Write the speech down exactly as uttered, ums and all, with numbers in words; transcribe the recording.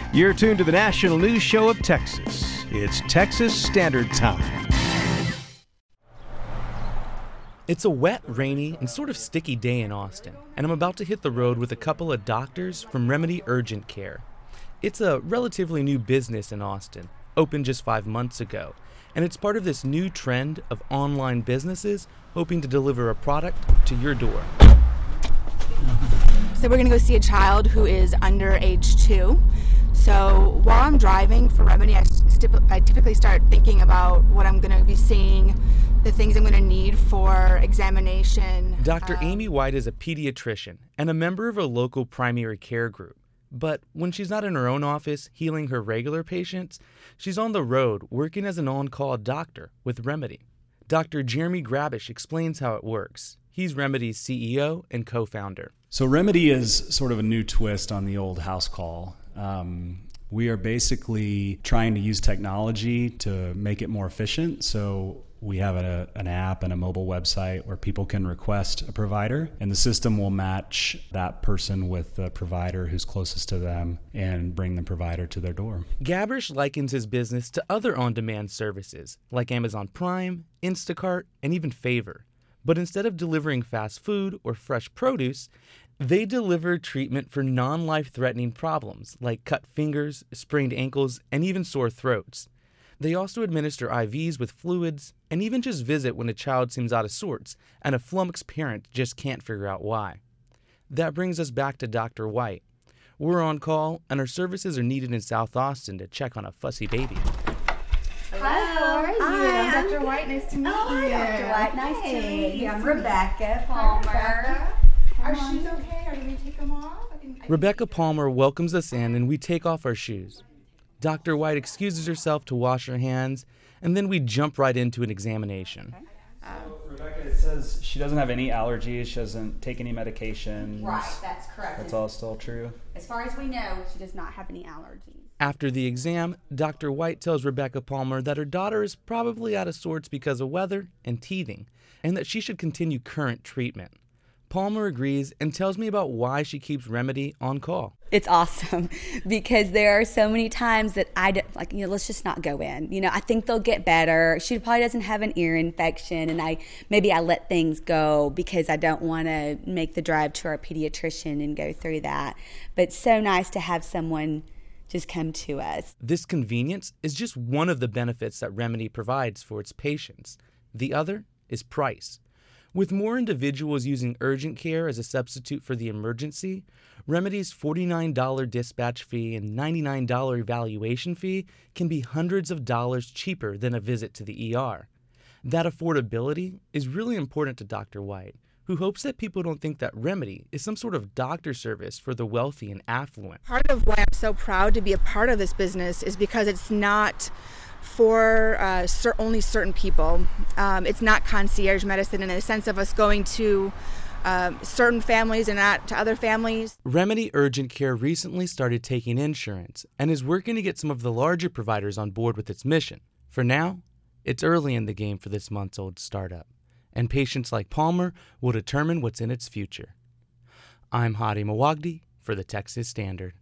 You're tuned to the national news show of Texas. It's Texas Standard Time. It's a wet, rainy, and sort of sticky day in Austin, and I'm about to hit the road with a couple of doctors from Remedy Urgent Care. It's a relatively new business in Austin, opened just five months ago, and it's part of this new trend of online businesses hoping to deliver a product to your door. So we're going to go see a child who is under age two. So while I'm driving for Remedy, I, stip- I typically start thinking about what I'm going to be seeing, the things I'm going to need for examination. Doctor Um, Amy White is a pediatrician and a member of a local primary care group. But when she's not in her own office healing her regular patients, she's on the road working as an on-call doctor with Remedy. Doctor Jeremy Grabish explains how it works. He's Remedy's C E O and co-founder. So Remedy is sort of a new twist on the old house call. Um, we are basically trying to use technology to make it more efficient. So we have a, an app and a mobile website where people can request a provider, and the system will match that person with the provider who's closest to them and bring the provider to their door. Gabrish likens his business to other on-demand services like Amazon Prime, Instacart, and even Favor. But instead of delivering fast food or fresh produce, they deliver treatment for non-life-threatening problems like cut fingers, sprained ankles, and even sore throats. They also administer I Vs with fluids and even just visit when a child seems out of sorts and a flummoxed parent just can't figure out why. That brings us back to Doctor White. We're on call, and our services are needed in South Austin to check on a fussy baby. Hello, how are you? Hi, I'm Doctor White. Nice to meet Oh, you. hi, Doctor White. Nice to Hey, meet you. nice I'm to meet you. Rebecca Hi, Palmer. Rebecca. Are Come on. shoes okay? Are you going to take them off? I can, I can Rebecca take them. Palmer welcomes us in, and we take off our shoes. Doctor White excuses herself to wash her hands, and then we jump right into an examination. So Rebecca, it says she doesn't have any allergies, she doesn't take any medications. Right, that's correct. That's all still true? As far as we know, she does not have any allergies. After the exam, Doctor White tells Rebecca Palmer that her daughter is probably out of sorts because of weather and teething, and that she should continue current treatment. Palmer agrees and tells me about why she keeps Remedy on call. It's awesome because there are so many times that I don't, like, you know, let's just not go in. You know, I think they'll get better. She probably doesn't have an ear infection, and I maybe I let things go because I don't want to make the drive to our pediatrician and go through that. But it's so nice to have someone just come to us. This convenience is just one of the benefits that Remedy provides for its patients. The other is price. With more individuals using urgent care as a substitute for the emergency, Remedy's forty-nine dollars dispatch fee and ninety-nine dollars evaluation fee can be hundreds of dollars cheaper than a visit to the E R. That affordability is really important to Doctor White, who hopes that people don't think that Remedy is some sort of doctor service for the wealthy and affluent. Part of why I'm so proud to be a part of this business is because it's not for uh, cer- only certain people. Um, it's not concierge medicine in the sense of us going to uh, certain families and not to other families. Remedy Urgent Care recently started taking insurance and is working to get some of the larger providers on board with its mission. For now, it's early in the game for this months-old startup, and patients like Palmer will determine what's in its future. I'm Hadi Mawagdi for the Texas Standard.